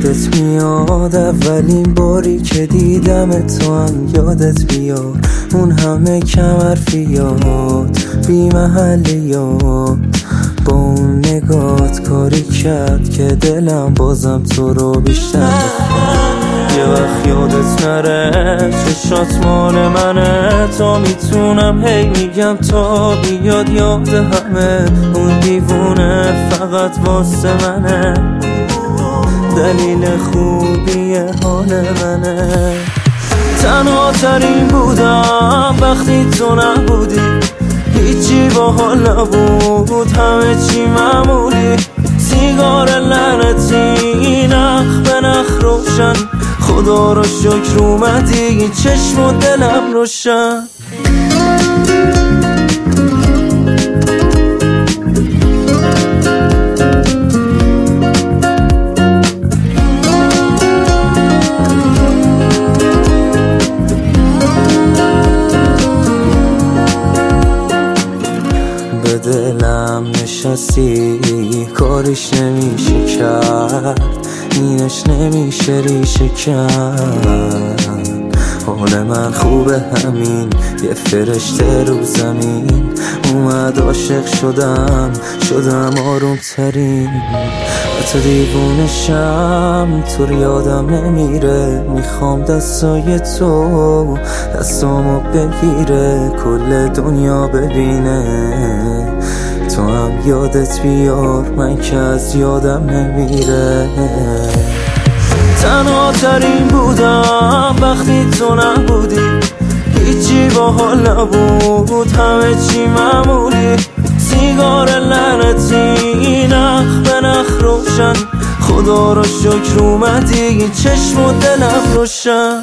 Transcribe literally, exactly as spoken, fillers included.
یادت میاد اولین باری که دیدم تو هم یادت بیاد اون همه کم حرفیات بی محلیات با اون نگات کاری کرد که دلم بازم تو رو بیشتر بخواد. یه وقت یادت نره چشات مال منه تا میتونم هی میگم تا بیاد یاد همه اون دیوونه فقط واسه منه دلیل خوبی حال منه. تنها ترین بودم وقتی تو نبودی هیچی با حال نبود همه چی معمولی سیگار لعنتی نخ به نخ روشن خدا رو شکر اومدی چشم و دلم روشن. به دلم نشستی کاریش نمیشه کرد اینش نمیشه ریشه کرد حال من خوبه همین یه فرشته رو زمین اومد عاشق شدم شدم آروم ترین تو دیوونشم تو یادم نمیره میخوام دستای تو دستامو بگیره کل دنیا ببینه تو هم یادت بیار من که از یادم نمیره. تنها ترین بودم وقتی تو نبودی هیچی با حال نبود همه چی معمولی سیگار لعنتی نخ به نخ روشن خدا رو شکر اومدی چشم و دلم روشن.